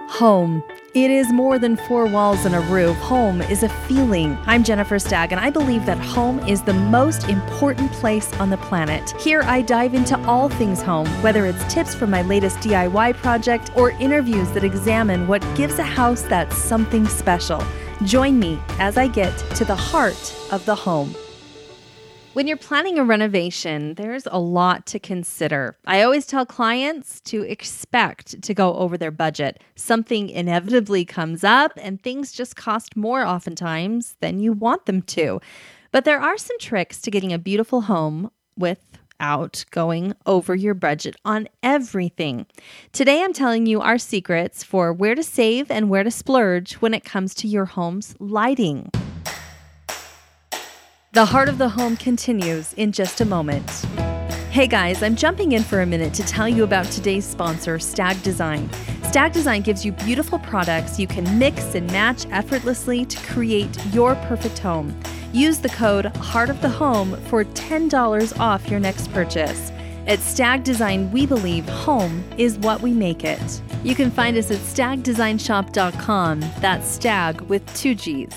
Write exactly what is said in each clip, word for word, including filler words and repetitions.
Home. It is more than four walls and a roof. Home is a feeling. I'm Jennifer Stagg, and I believe that home is the most important place on the planet. Here, I dive into all things home, whether it's tips from my latest D I Y project or interviews that examine what gives a house that something special. Join me as I get to the heart of the home. When you're planning a renovation, there's a lot to consider. I always tell clients to expect to go over their budget. Something inevitably comes up and things just cost more oftentimes than you want them to. But there are some tricks to getting a beautiful home without going over your budget on everything. Today, I'm telling you our secrets for where to save and where to splurge when it comes to your home's lighting. The Heart of the Home continues in just a moment. Hey guys, I'm jumping in for a minute to tell you about today's sponsor, Stagg Design. Stagg Design gives you beautiful products you can mix and match effortlessly to create your perfect home. Use the code Heart of the Home for ten dollars off your next purchase. At Stagg Design, we believe home is what we make it. You can find us at stag design shop dot com. That's Stagg with two G's.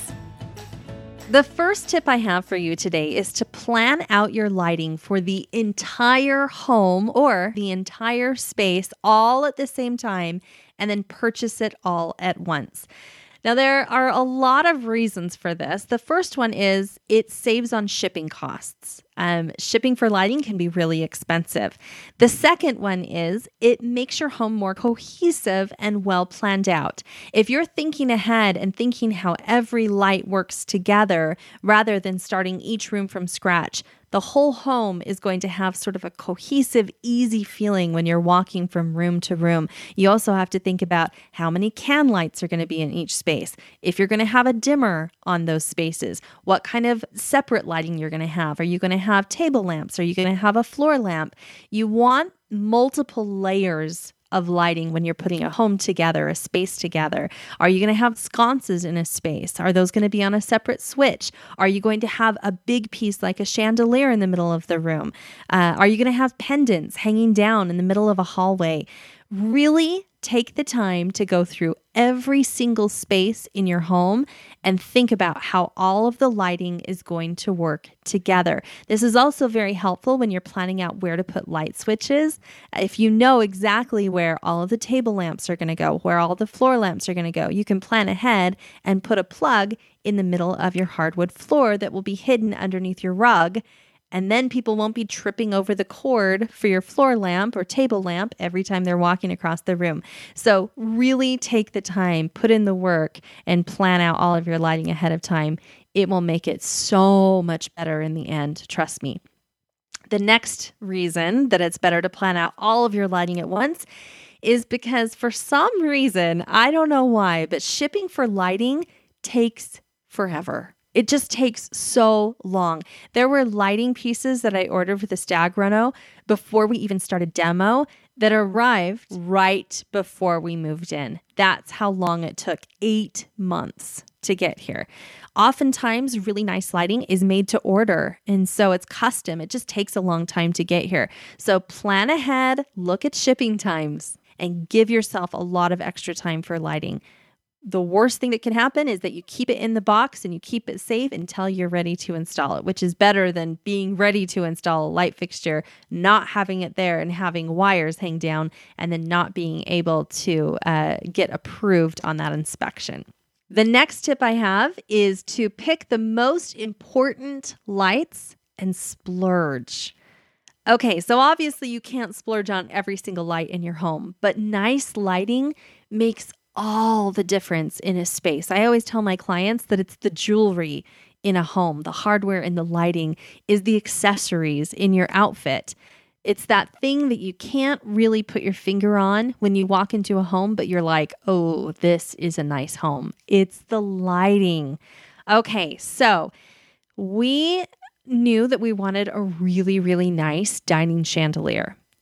The first tip I have for you today is to plan out your lighting for the entire home or the entire space all at the same time and then purchase it all at once. Now, there are a lot of reasons for this. The first one is it saves on shipping costs. Um, shipping for lighting can be really expensive. The second one is it makes your home more cohesive and well planned out. If you're thinking ahead and thinking how every light works together rather than starting each room from scratch, the whole home is going to have sort of a cohesive, easy feeling when you're walking from room to room. You also have to think about how many can lights are going to be in each space. If you're going to have a dimmer on those spaces, what kind of separate lighting you're going to have. Are you going to have table lamps? Are you going to have a floor lamp? You want multiple layers of lighting when you're putting a home together, a space together. Are you going to have sconces in a space? Are those going to be on a separate switch? Are you going to have a big piece like a chandelier in the middle of the room? Uh, are you going to have pendants hanging down in the middle of a hallway? Really take the time to go through every single space in your home and think about how all of the lighting is going to work together. This is also very helpful when you're planning out where to put light switches. If you know exactly where all of the table lamps are going to go, where all the floor lamps are going to go, you can plan ahead and put a plug in the middle of your hardwood floor that will be hidden underneath your rug. And then people won't be tripping over the cord for your floor lamp or table lamp every time they're walking across the room. So really take the time, put in the work, and plan out all of your lighting ahead of time. It will make it so much better in the end, trust me. The next reason that it's better to plan out all of your lighting at once is because for some reason, I don't know why, but shipping for lighting takes forever. It just takes so long. There were lighting pieces that I ordered for the Stagg Reno before we even started demo that arrived right before we moved in. That's how long it took, eight months to get here. Oftentimes, really nice lighting is made to order, and so it's custom. It just takes a long time to get here. So plan ahead, look at shipping times, and give yourself a lot of extra time for lighting. The worst thing that can happen is that you keep it in the box and you keep it safe until you're ready to install it, which is better than being ready to install a light fixture, not having it there and having wires hang down and then not being able to uh, get approved on that inspection. The next tip I have is to pick the most important lights and splurge. Okay, so obviously you can't splurge on every single light in your home, but nice lighting makes all the difference in a space. I always tell my clients that it's the jewelry in a home. The hardware and the lighting is the accessories in your outfit. It's that thing that you can't really put your finger on when you walk into a home, but you're like, oh, this is a nice home. It's the lighting. Okay, so we knew that we wanted a really, really nice dining chandelier.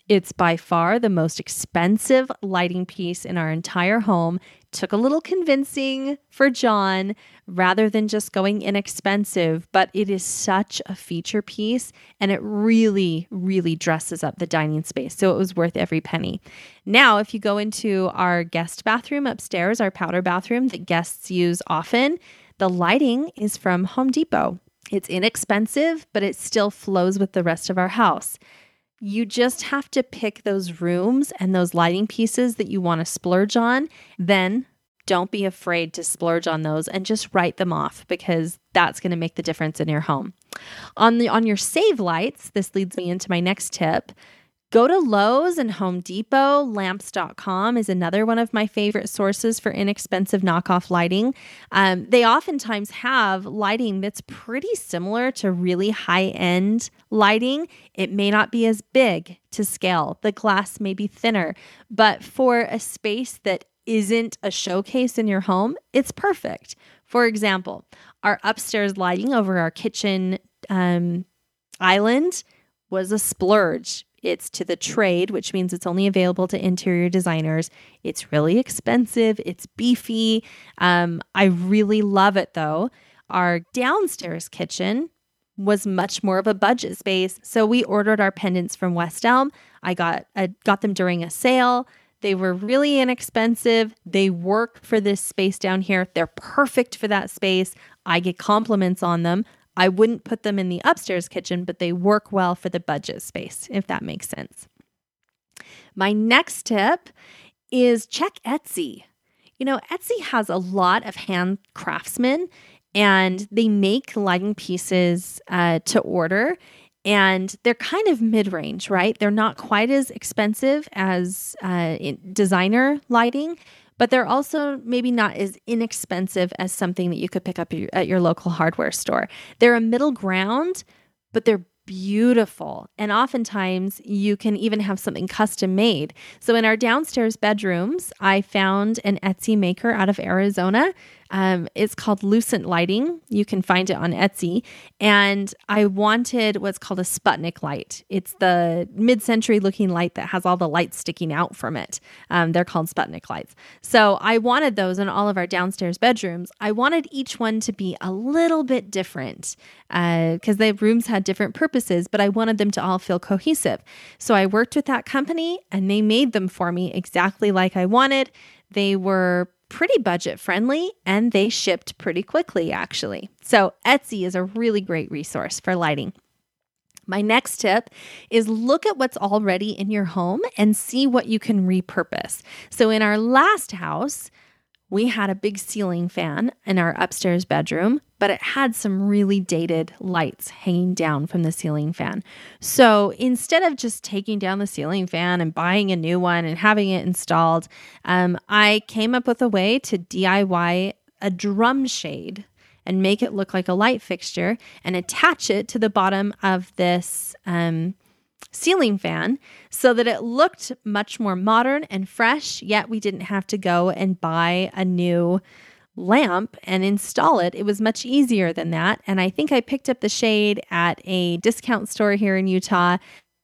It's by far the most expensive lighting piece in our entire home. Took a little convincing for John rather than just going inexpensive, but it is such a feature piece and it really, really dresses up the dining space. So it was worth every penny. Now, if you go into our guest bathroom upstairs, our powder bathroom that guests use often, the lighting is from Home Depot. It's inexpensive, but it still flows with the rest of our house. You just have to pick those rooms and those lighting pieces that you want to splurge on. Then don't be afraid to splurge on those and just write them off because that's going to make the difference in your home. On the on your save lights, this leads me into my next tip. Go to Lowe's and Home Depot. Lamps dot com is another one of my favorite sources for inexpensive knockoff lighting. Um, they oftentimes have lighting that's pretty similar to really high-end lighting. It may not be as big to scale. The glass may be thinner, but for a space that isn't a showcase in your home, it's perfect. For example, our upstairs lighting over our kitchen um, island was a splurge. It's to the trade, which means it's only available to interior designers. It's really expensive. It's beefy. Um, I really love it though. Our downstairs kitchen was much more of a budget space. So we ordered our pendants from West Elm. I got, I got them during a sale. They were really inexpensive. They work for this space down here. They're perfect for that space. I get compliments on them. I wouldn't put them in the upstairs kitchen, but they work well for the budget space, if that makes sense. My next tip is check Etsy. You know, Etsy has a lot of hand craftsmen, and they make lighting pieces uh, to order, and they're kind of mid-range, right? They're not quite as expensive as uh, designer lighting, but they're also maybe not as inexpensive as something that you could pick up at your local hardware store. They're a middle ground, but they're beautiful. And oftentimes you can even have something custom made. So in our downstairs bedrooms, I found an Etsy maker out of Arizona. Um, it's called Lucent Lighting. You can find it on Etsy. And I wanted what's called a Sputnik light. It's the mid-century looking light that has all the lights sticking out from it. Um, they're called Sputnik lights. So I wanted those in all of our downstairs bedrooms. I wanted each one to be a little bit different because uh, the rooms had different purposes, but I wanted them to all feel cohesive. So I worked with that company and they made them for me exactly like I wanted. They were pretty budget friendly and they shipped pretty quickly actually. So Etsy is a really great resource for lighting. My next tip is look at what's already in your home and see what you can repurpose. So in our last house, we had a big ceiling fan in our upstairs bedroom, but it had some really dated lights hanging down from the ceiling fan. So instead of just taking down the ceiling fan and buying a new one and having it installed, um, I came up with a way to D I Y a drum shade and make it look like a light fixture and attach it to the bottom of this um, ceiling fan so that it looked much more modern and fresh, yet we didn't have to go and buy a new lamp and install it. It was much easier than that. And I think I picked up the shade at a discount store here in Utah.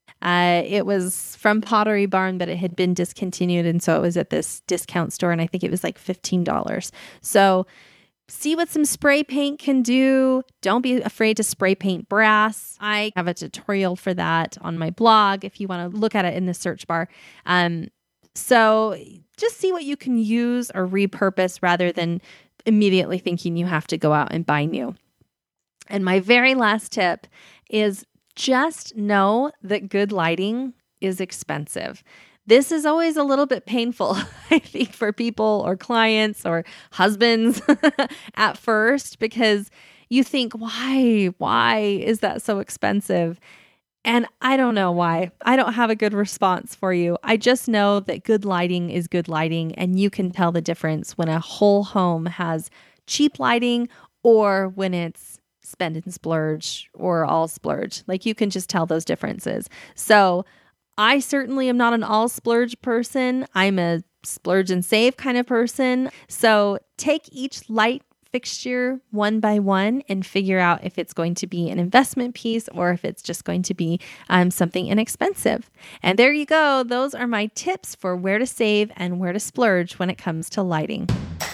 Uh, it was from Pottery Barn, but it had been discontinued. And so it was at this discount store. And I think it was like fifteen dollars. So see what some spray paint can do. Don't be afraid to spray paint brass. I have a tutorial for that on my blog if you want to look at it in the search bar. Um, so just see what you can use or repurpose rather than immediately thinking you have to go out and buy new. And my very last tip is just know that good lighting is expensive. This is always a little bit painful, I think, for people or clients or husbands at first, because you think, why, why is that so expensive? And I don't know why. I don't have a good response for you. I just know that good lighting is good lighting, and you can tell the difference when a whole home has cheap lighting or when it's spend and splurge or all splurge. Like you can just tell those differences. So I certainly am not an all splurge person. I'm a splurge and save kind of person. So take each light fixture one by one and figure out if it's going to be an investment piece or if it's just going to be um, something inexpensive. And there you go. Those are my tips for where to save and where to splurge when it comes to lighting.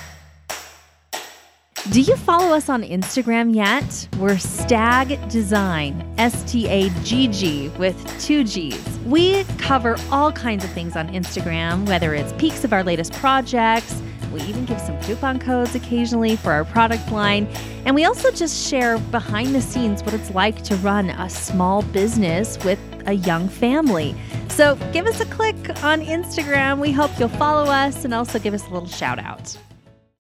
Do you follow us on Instagram yet? We're Stagg Design, S T A G G with two G's. We cover all kinds of things on Instagram, whether it's peeks of our latest projects. We even give some coupon codes occasionally for our product line. And we also just share behind the scenes what it's like to run a small business with a young family. So give us a click on Instagram. We hope you'll follow us and also give us a little shout out.